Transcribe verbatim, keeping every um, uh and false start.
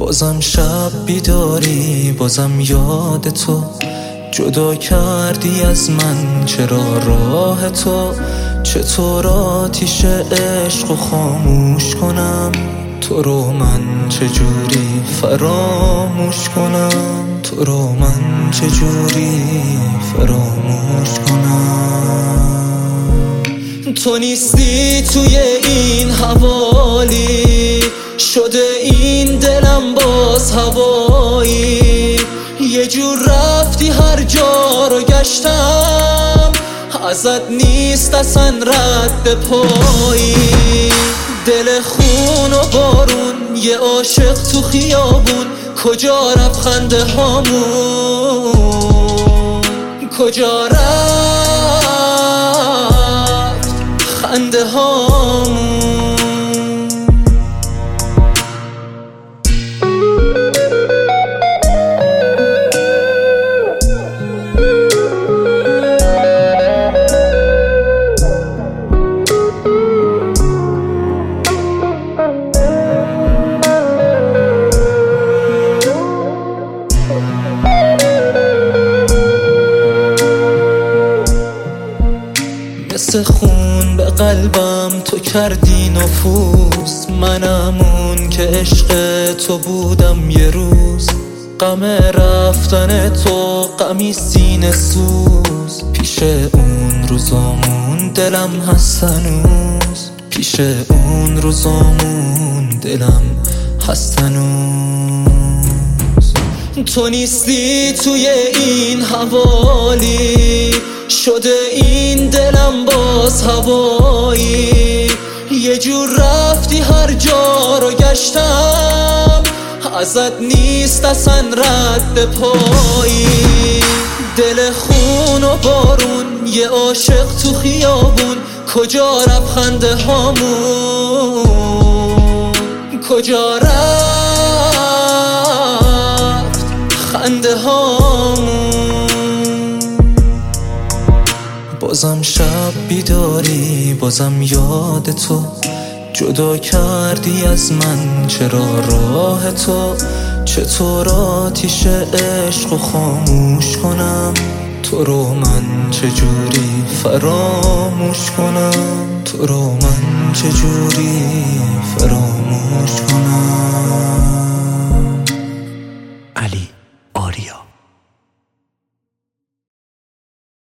بازم شب بیداری، بازم یاد تو جدا کردی از من. چرا راه تو؟ چطور آتیش عشق و خاموش کنم؟ تو رو من چجوری فراموش کنم؟ تو رو من چجوری فراموش کنم؟ تو نیستی توی این حوالی، شده این دلم باز هوایی. یه جور رفتی هر جا رو گشتم، ازت نیست اصلا رد پایی. دل خون و بارون، یه عاشق تو خیابون، کجا رفت خنده هامون؟ کجا رفت خنده هامون؟ مثل خون به قلبم تو کردی نفوذ، منم اون که عشق تو بودم یه روز. غم رفتن تو غمی سینه سوز، پیش اون روزامون دلم هست هنوز. پیش اون روزامون دلم هست هنوز. تو نیستی توی این حوالی، شده این دلم باز هوایی. یه جور رفتی هر جا رو گشتم، ازت نیست اصلا رد پایی. دل خون و بارون، یه عاشق تو خیابون، کجا رفت خنده هامون؟ کجا رفت خنده هامون؟ بازم شب بیداری، بازم یاد تو جدا کردی از من. چرا راه تو؟ چطور آتیش عشق و خاموش کنم؟ تو رو من چجوری فراموش کنم؟ تو رو من چجوری فراموش کنم؟ علی